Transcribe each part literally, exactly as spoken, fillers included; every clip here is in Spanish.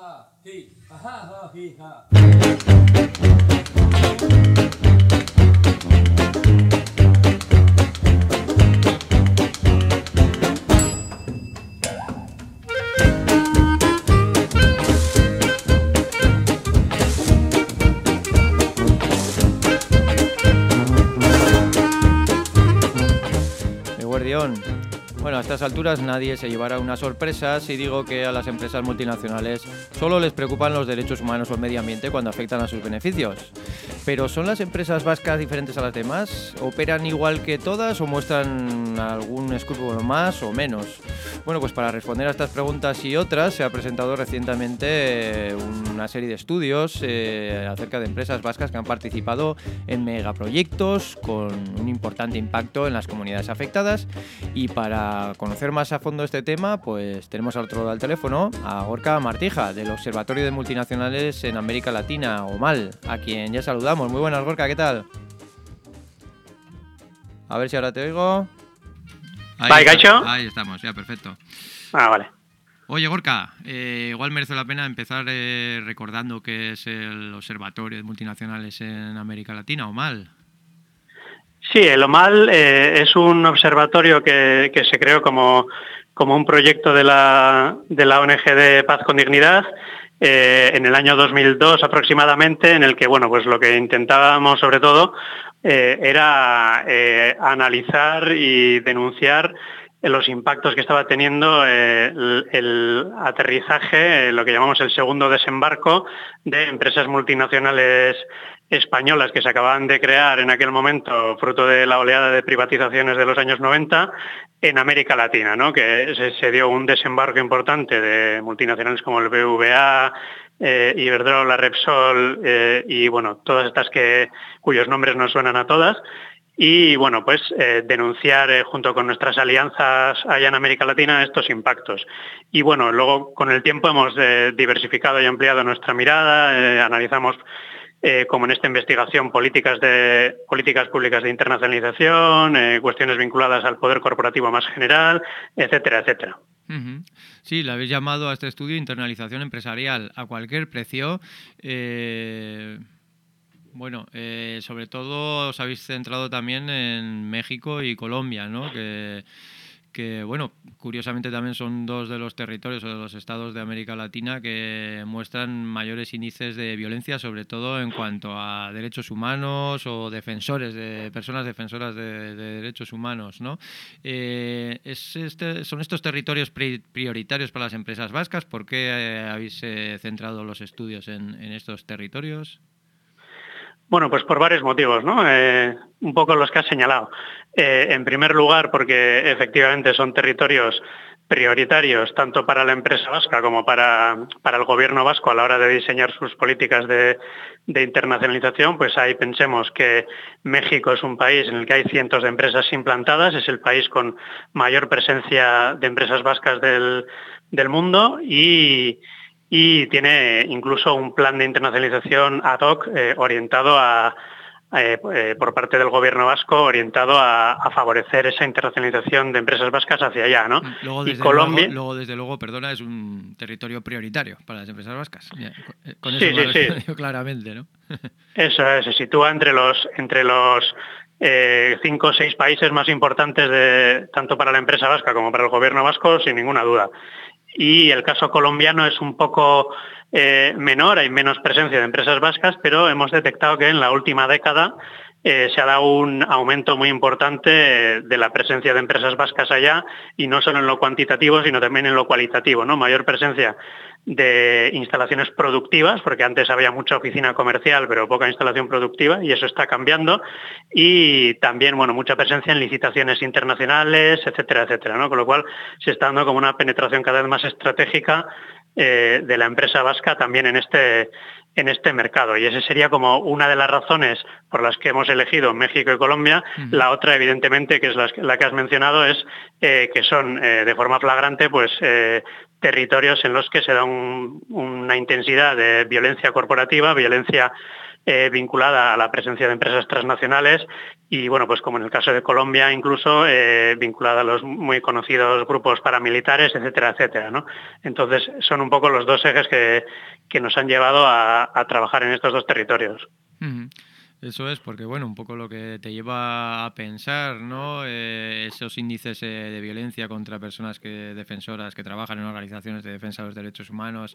ha, hi, ha, ha, hi, ha. Eguerdión. Bueno, a estas alturas nadie se llevará una sorpresa si digo que a las empresas multinacionales solo les preocupan los derechos humanos o el medio ambiente cuando afectan a sus beneficios. ¿Pero son las empresas vascas diferentes a las demás? ¿Operan igual que todas o muestran algún escrúpulo más o menos? Bueno, pues para responder a estas preguntas y otras se ha presentado recientemente una serie de estudios eh, acerca de empresas vascas que han participado en megaproyectos con un importante impacto en las comunidades afectadas. Y para conocer más a fondo este tema, pues tenemos al otro lado del teléfono a Gorka Martija, del Observatorio de Multinacionales en América Latina, OMAL, a quien ya saludamos. Muy buenas, Gorka, ¿qué tal? A ver si ahora te oigo. Ahí, está, ahí estamos, ya, perfecto. Ah, vale. Oye, Gorka, eh, igual merece la pena empezar eh, recordando qué es el Observatorio de Multinacionales en América Latina, OMAL. Sí, el OMAL eh, es un observatorio que, que se creó como, como un proyecto de la, de la O N G de Paz con Dignidad eh, en el año dos mil dos aproximadamente, en el que, bueno, pues lo que intentábamos sobre todo eh, era eh, analizar y denunciar los impactos que estaba teniendo eh, el, el aterrizaje, eh, lo que llamamos el segundo desembarco de empresas multinacionales españolas que se acababan de crear en aquel momento, fruto de la oleada de privatizaciones de los años noventa, en América Latina, ¿no? Que se, se dio un desembarco importante de multinacionales como el B V A, eh, Iberdrola, Repsol eh, y bueno, todas estas que cuyos nombres nos suenan a todas. Y bueno, pues eh, denunciar eh, junto con nuestras alianzas allá en América Latina estos impactos. Y bueno, luego con el tiempo hemos eh, diversificado y ampliado nuestra mirada, eh, analizamos eh, como en esta investigación políticas de políticas públicas de internacionalización, eh, cuestiones vinculadas al poder corporativo más general, etcétera, etcétera. Uh-huh. Sí, le habéis llamado a este estudio internalización empresarial a cualquier precio. Eh... Bueno, eh, sobre todo os habéis centrado también en México y Colombia, ¿no? Que, que, bueno, curiosamente también son dos de los territorios o de los estados de América Latina que muestran mayores índices de violencia, sobre todo en cuanto a derechos humanos o defensores, de personas defensoras de, de derechos humanos, ¿no? Eh, es este, ¿Son estos territorios pri- prioritarios para las empresas vascas? ¿Por qué eh, habéis eh, centrado los estudios en, en estos territorios? Bueno, pues por varios motivos, ¿no? Eh, un poco los que has señalado. Eh, en primer lugar, porque efectivamente son territorios prioritarios tanto para la empresa vasca como para, para el gobierno vasco a la hora de diseñar sus políticas de, de internacionalización. Pues ahí pensemos que México es un país en el que hay cientos de empresas implantadas, es el país con mayor presencia de empresas vascas del, del mundo y... y tiene incluso un plan de internacionalización ad hoc eh, orientado a, eh, eh, por parte del gobierno vasco, orientado a, a favorecer esa internacionalización de empresas vascas hacia allá, ¿no? Luego, desde y Colombia, luego, luego, desde luego, perdona, es un territorio prioritario para las empresas vascas. Con sí, eso me sí, lo sí. claramente, ¿no? Eso es, se sitúa entre los entre los eh, cinco o seis países más importantes de tanto para la empresa vasca como para el gobierno vasco, sin ninguna duda. Y el caso colombiano es un poco eh, menor, hay menos presencia de empresas vascas, pero hemos detectado que en la última década eh, se ha dado un aumento muy importante de la presencia de empresas vascas allá, y no solo en lo cuantitativo, sino también en lo cualitativo, ¿no? Mayor presencia de instalaciones productivas, porque antes había mucha oficina comercial, pero poca instalación productiva, y eso está cambiando, y también, bueno, mucha presencia en licitaciones internacionales, etcétera, etcétera, ¿no? Con lo cual se está dando como una penetración cada vez más estratégica eh, de la empresa vasca también en este en este mercado, y esa sería como una de las razones por las que hemos elegido México y Colombia. Uh-huh. La otra, evidentemente, que es la, la que has mencionado, es eh, que son eh, de forma flagrante pues eh, territorios en los que se da un, una intensidad de violencia corporativa, violencia eh, vinculada a la presencia de empresas transnacionales y, bueno, pues como en el caso de Colombia, incluso eh, vinculada a los muy conocidos grupos paramilitares, etcétera, etcétera, ¿no? Entonces, son un poco los dos ejes que, que nos han llevado a, a trabajar en estos dos territorios. Uh-huh. Eso es, porque bueno, un poco lo que te lleva a pensar, ¿no? Eh, esos índices eh, de violencia contra personas que defensoras que trabajan en organizaciones de defensa de los derechos humanos,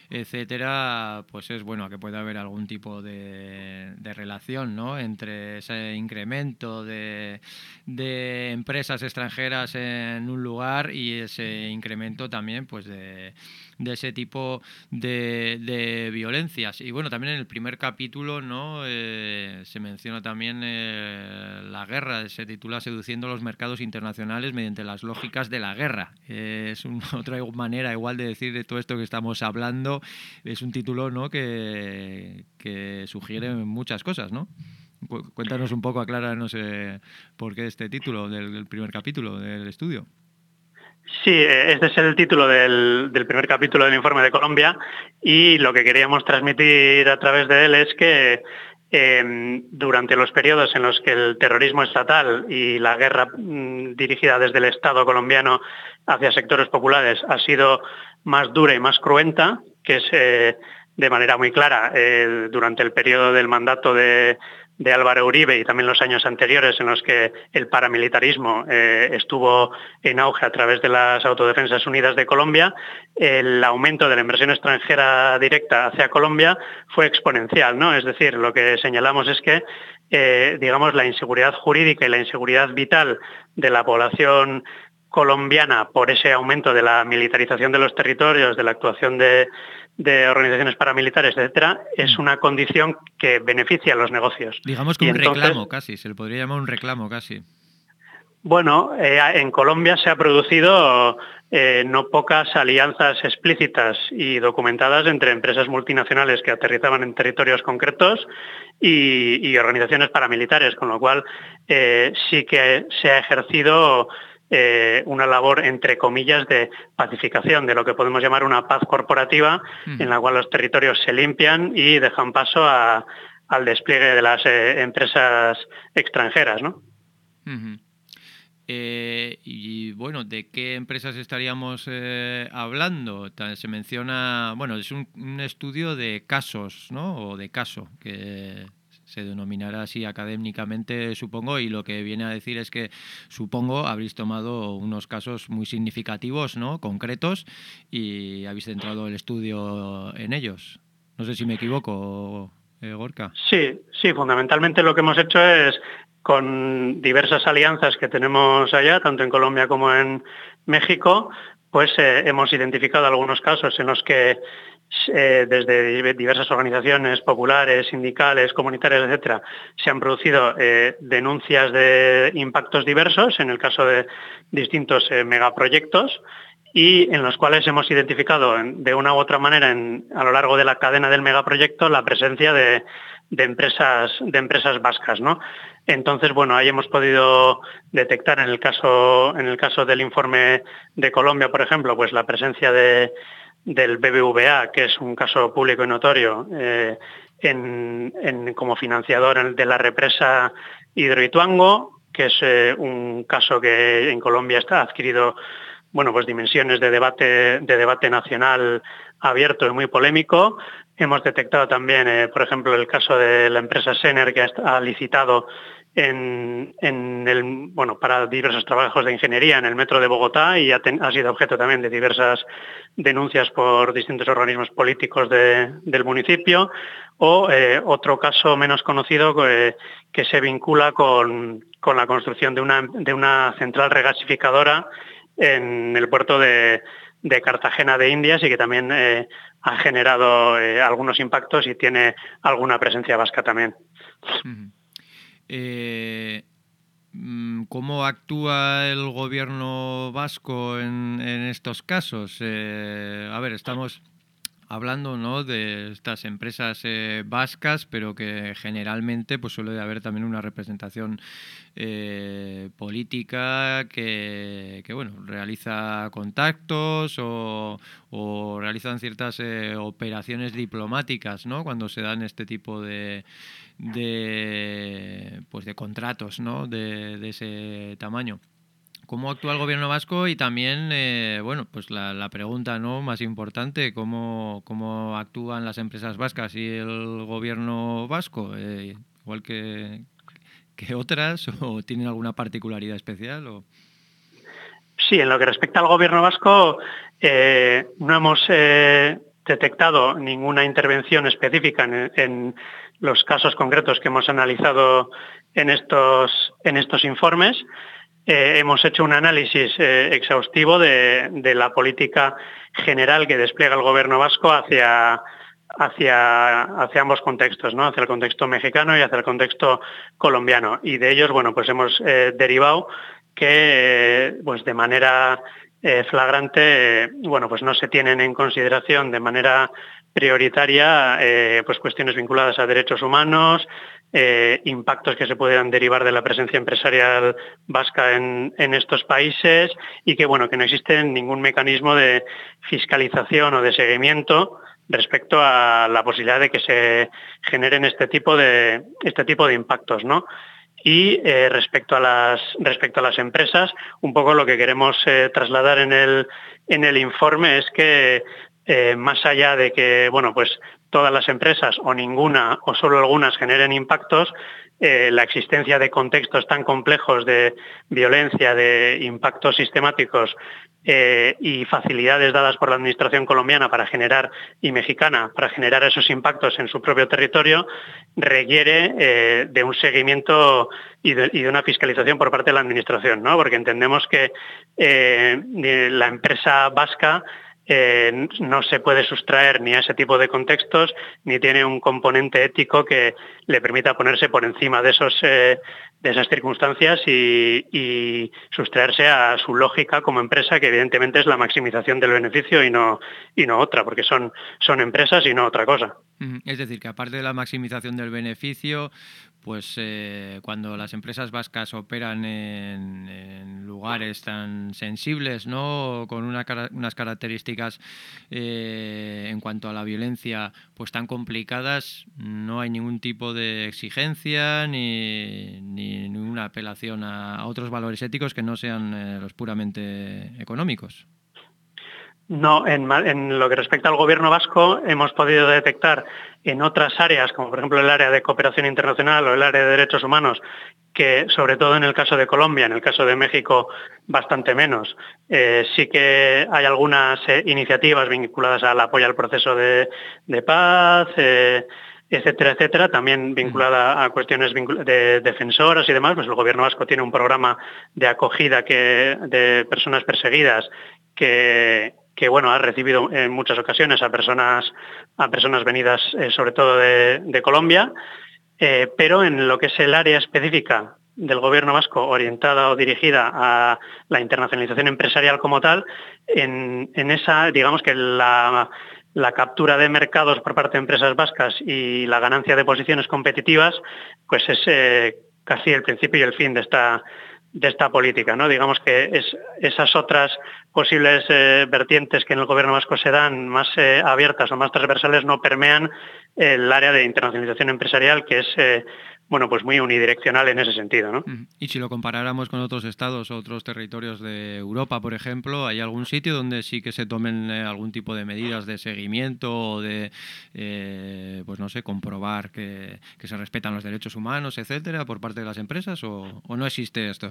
etcétera, pues es bueno que pueda haber algún tipo de, de relación, ¿no? Entre ese incremento de, de empresas extranjeras en un lugar y ese incremento también, pues de de ese tipo de, de violencias. Y bueno, también en el primer capítulo, ¿no? Eh, se menciona también eh, la guerra, se titula Seduciendo los mercados internacionales mediante las lógicas de la guerra. Eh, es una otra manera igual de decir de todo esto que estamos hablando. Es un título, ¿no? que, que sugiere muchas cosas, ¿no? Cuéntanos un poco, acláranos eh, por qué este título del, del primer capítulo del estudio. Sí, este es el título del, del primer capítulo del informe de Colombia y lo que queríamos transmitir a través de él es que eh, durante los periodos en los que el terrorismo estatal y la guerra mmm, dirigida desde el Estado colombiano hacia sectores populares ha sido más dura y más cruenta, que es eh, de manera muy clara eh, durante el periodo del mandato de de Álvaro Uribe y también los años anteriores en los que el paramilitarismo eh, estuvo en auge a través de las Autodefensas Unidas de Colombia, el aumento de la inversión extranjera directa hacia Colombia fue exponencial, ¿no? Es decir, lo que señalamos es que, eh, digamos, la inseguridad jurídica y la inseguridad vital de la población colombiana por ese aumento de la militarización de los territorios, de la actuación de, de organizaciones paramilitares, etcétera, es una condición que beneficia a los negocios. Digamos que y un entonces, reclamo casi, se le podría llamar un reclamo casi. Bueno, eh, en Colombia se ha producido eh, no pocas alianzas explícitas y documentadas entre empresas multinacionales que aterrizaban en territorios concretos y, y organizaciones paramilitares, con lo cual eh, sí que se ha ejercido Eh, una labor, entre comillas, de pacificación, de lo que podemos llamar una paz corporativa, mm. en la cual los territorios se limpian y dejan paso a, al despliegue de las eh, empresas extranjeras, ¿no? Uh-huh. Eh, y bueno, ¿de qué empresas estaríamos eh, hablando? Se menciona, bueno, es un, un estudio de casos, ¿no? O de caso, que se denominará así académicamente, supongo, y lo que viene a decir es que, supongo, habréis tomado unos casos muy significativos, ¿no? Concretos, y habéis centrado el estudio en ellos. No sé si me equivoco, eh, Gorka. Sí, sí, fundamentalmente lo que hemos hecho es, con diversas alianzas que tenemos allá, tanto en Colombia como en México, pues eh, hemos identificado algunos casos en los que Eh, desde diversas organizaciones populares, sindicales, comunitarias, etcétera, se han producido eh, denuncias de impactos diversos, en el caso de distintos eh, megaproyectos, y en los cuales hemos identificado en, de una u otra manera en, a lo largo de la cadena del megaproyecto la presencia de, de, empresas, de empresas vascas, ¿no? Entonces, bueno, ahí hemos podido detectar en el caso, en el caso del informe de Colombia, por ejemplo, pues la presencia de del B B V A, que es un caso público y notorio, eh, en, en, como financiador de la represa Hidroituango, que es eh, un caso que en Colombia está adquirido, bueno, pues dimensiones de debate, de debate nacional abierto y muy polémico. Hemos detectado también, eh, por ejemplo, el caso de la empresa Sener, que ha licitado En, en el, bueno, para diversos trabajos de ingeniería en el metro de Bogotá y ha, ten, ha sido objeto también de diversas denuncias por distintos organismos políticos de, del municipio, o eh, otro caso menos conocido eh, que se vincula con, con la construcción de una, de una central regasificadora en el puerto de, de Cartagena de Indias y que también eh, ha generado eh, algunos impactos y tiene alguna presencia vasca también. Uh-huh. Eh, ¿Cómo actúa el gobierno vasco en, en estos casos? Eh, a ver, estamos hablando, ¿no?, de estas empresas eh, vascas, pero que generalmente pues suele haber también una representación eh, política que, que bueno, realiza contactos o, o realizan ciertas eh, operaciones diplomáticas, ¿no?, cuando se dan este tipo de de pues de contratos, ¿no?, de, de ese tamaño. ¿Cómo actúa el gobierno vasco? Y también, eh, bueno, pues la, la pregunta, ¿no?, más importante, ¿cómo, cómo actúan las empresas vascas y el gobierno vasco? Eh, igual que, que otras, ¿o tienen alguna particularidad especial? O... Sí, en lo que respecta al gobierno vasco, eh, no hemos eh, detectado ninguna intervención específica en, en los casos concretos que hemos analizado en estos, en estos informes. Eh, hemos hecho un análisis eh, exhaustivo de, de la política general que despliega el gobierno vasco hacia, hacia, hacia ambos contextos, ¿no?, hacia el contexto mexicano y hacia el contexto colombiano. Y de ellos, bueno, pues hemos eh, derivado que eh, pues de manera eh, flagrante, eh, bueno, pues no se tienen en consideración de manera prioritaria eh, pues cuestiones vinculadas a derechos humanos, eh, impactos que se pudieran derivar de la presencia empresarial vasca en, en estos países y que, bueno, que no existe ningún mecanismo de fiscalización o de seguimiento respecto a la posibilidad de que se generen este tipo de, este tipo de impactos, ¿no? Y eh, respecto a las respecto a las empresas, un poco lo que queremos eh, trasladar en el en el informe es que eh, más allá de que, bueno, pues todas las empresas o ninguna o solo algunas generen impactos, eh, la existencia de contextos tan complejos de violencia, de impactos sistemáticos eh, y facilidades dadas por la administración colombiana para generar y mexicana para generar esos impactos en su propio territorio requiere eh, de un seguimiento y de, y de una fiscalización por parte de la administración, ¿no? Porque entendemos que eh, la empresa vasca Eh, no se puede sustraer ni a ese tipo de contextos, ni tiene un componente ético que le permita ponerse por encima de, esos, eh, de esas circunstancias y, y sustraerse a su lógica como empresa, que evidentemente es la maximización del beneficio y no, y no otra, porque son, son empresas y no otra cosa. Es decir, que aparte de la maximización del beneficio, pues eh, cuando las empresas vascas operan en, en lugares tan sensibles, ¿no?, con una, unas características eh, en cuanto a la violencia pues tan complicadas, no hay ningún tipo de exigencia ni, ni ninguna apelación a, a otros valores éticos que no sean eh, los puramente económicos. No, en, en lo que respecta al gobierno vasco hemos podido detectar en otras áreas, como por ejemplo el área de cooperación internacional o el área de derechos humanos, que sobre todo en el caso de Colombia, en el caso de México bastante menos, eh, sí que hay algunas eh, iniciativas vinculadas al apoyo al proceso de, de paz, eh, etcétera, etcétera, también vinculada a cuestiones de defensoras y demás. Pues el gobierno vasco tiene un programa de acogida que, de personas perseguidas que, que bueno, ha recibido en muchas ocasiones a personas, a personas venidas eh, sobre todo de, de Colombia, eh, pero en lo que es el área específica del gobierno vasco orientada o dirigida a la internacionalización empresarial como tal, en, en esa, digamos que la... la captura de mercados por parte de empresas vascas y la ganancia de posiciones competitivas, pues es eh, casi el principio y el fin de esta, de esta política, ¿no? Digamos que es, esas otras posibles eh, vertientes que en el gobierno vasco se dan más eh, abiertas o más transversales no permean el área de internacionalización empresarial, que es eh, bueno, pues muy unidireccional en ese sentido, ¿no? Y si lo comparáramos con otros estados o otros territorios de Europa, por ejemplo, ¿hay algún sitio donde sí que se tomen eh, algún tipo de medidas de seguimiento o de, eh, pues no sé, comprobar que, que se respetan los derechos humanos, etcétera, por parte de las empresas, o, o no existe esto?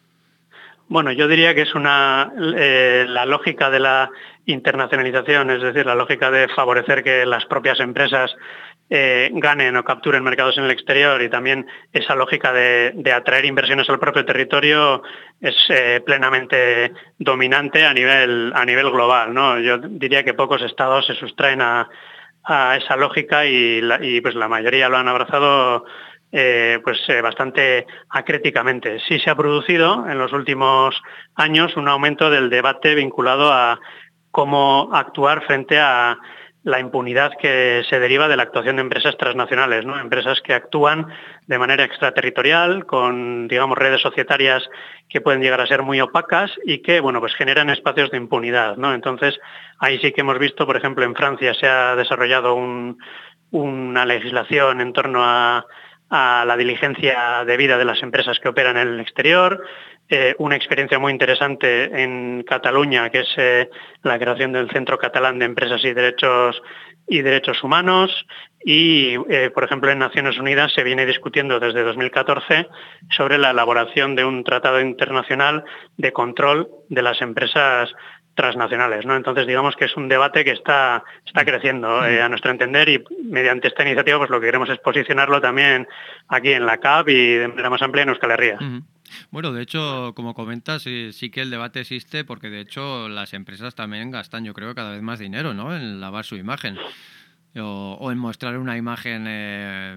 Bueno, yo diría que es una eh, la lógica de la internacionalización, es decir, la lógica de favorecer que las propias empresas eh, ganen o capturen mercados en el exterior, y también esa lógica de, de atraer inversiones al propio territorio es eh, plenamente dominante a nivel a nivel global, ¿no? Yo diría que pocos estados se sustraen a, a esa lógica y, la, y pues la mayoría lo han abrazado Eh, pues eh, bastante acríticamente. Sí se ha producido en los últimos años un aumento del debate vinculado a cómo actuar frente a la impunidad que se deriva de la actuación de empresas transnacionales, ¿no? Empresas que actúan de manera extraterritorial, con, digamos, redes societarias que pueden llegar a ser muy opacas y que, bueno, pues generan espacios de impunidad, ¿no? Entonces, ahí sí que hemos visto, por ejemplo, en Francia se ha desarrollado un, una legislación en torno a, a la diligencia debida de las empresas que operan en el exterior. Eh, una experiencia muy interesante en Cataluña, que es eh, la creación del Centro Catalán de Empresas y Derechos y Derechos Humanos. Y, eh, por ejemplo, en Naciones Unidas se viene discutiendo desde dos mil catorce sobre la elaboración de un tratado internacional de control de las empresas transnacionales, ¿no? Entonces, digamos que es un debate que está, está creciendo eh, a nuestro entender, y mediante esta iniciativa pues lo que queremos es posicionarlo también aquí en la C A P y de manera más amplia en Euskal Herria. Uh-huh. Bueno, de hecho, como comentas, sí, sí que el debate existe, porque de hecho las empresas también gastan, yo creo, cada vez más dinero, ¿no?, en lavar su imagen o, o en mostrar una imagen eh,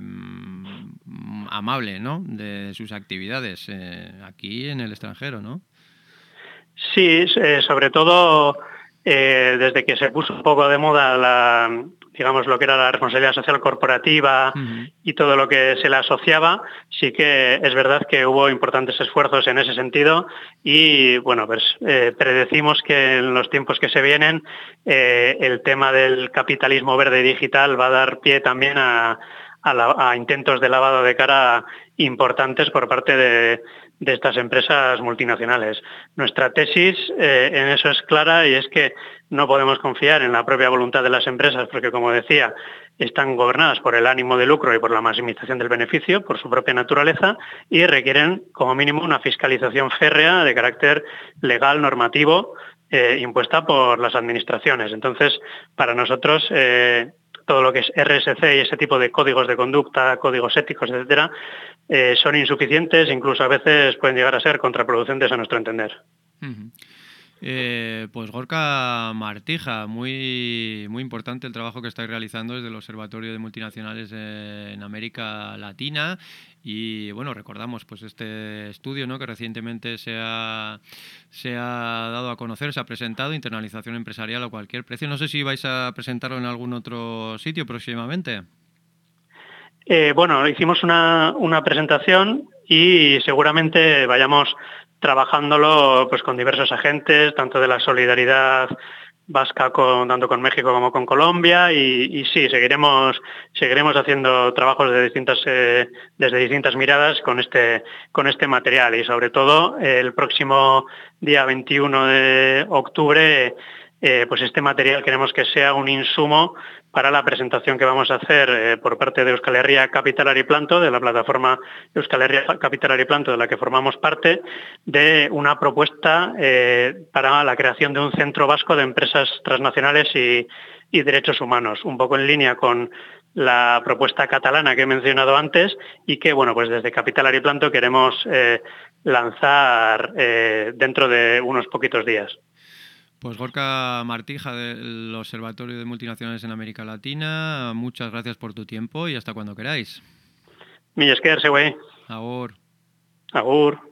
amable, ¿no?, de sus actividades eh, aquí en el extranjero, ¿no? Sí, eh, sobre todo eh, desde que se puso un poco de moda la, digamos, lo que era la responsabilidad social corporativa uh-huh. y todo lo que se le asociaba, sí que es verdad que hubo importantes esfuerzos en ese sentido y, bueno, pues eh, predecimos que en los tiempos que se vienen eh, el tema del capitalismo verde y digital va a dar pie también a, a, la, a intentos de lavado de cara importantes por parte de, de estas empresas multinacionales. Nuestra tesis eh, en eso es clara, y es que no podemos confiar en la propia voluntad de las empresas porque, como decía, están gobernadas por el ánimo de lucro y por la maximización del beneficio, por su propia naturaleza, y requieren como mínimo una fiscalización férrea de carácter legal, normativo, eh, impuesta por las administraciones. Entonces, para nosotros, eh, todo lo que es R S C y ese tipo de códigos de conducta, códigos éticos, etcétera, eh, son insuficientes, incluso a veces pueden llegar a ser contraproducentes a nuestro entender. Uh-huh. Eh, pues Gorka Martija, muy, muy importante el trabajo que estáis realizando desde el Observatorio de Multinacionales en América Latina. Y bueno, recordamos pues este estudio, ¿no?, que recientemente se ha, se ha dado a conocer, se ha presentado, internalización empresarial a cualquier precio. No sé si vais a presentarlo en algún otro sitio próximamente. Eh, bueno, hicimos una, una presentación y seguramente vayamos trabajándolo pues con diversos agentes, tanto de la solidaridad vasca con, tanto con México como con Colombia, y, y sí, seguiremos seguiremos haciendo trabajos de distintas eh, desde distintas miradas con este con este material, y sobre todo eh, el próximo día veintiuno de octubre eh, pues este material queremos que sea un insumo para la presentación que vamos a hacer eh, por parte de Euskal Herria Capitalari Planto, de la plataforma Euskal Herria Capitalari Planto, de la que formamos parte, de una propuesta eh, para la creación de un centro vasco de empresas transnacionales y, y derechos humanos, un poco en línea con la propuesta catalana que he mencionado antes, y que, bueno, pues desde Capitalari Planto queremos eh, lanzar eh, dentro de unos poquitos días. Pues Gorka Martija, del Observatorio de Multinacionales en América Latina, muchas gracias por tu tiempo y hasta cuando queráis. Mil esker, Següey. Agur. Agur.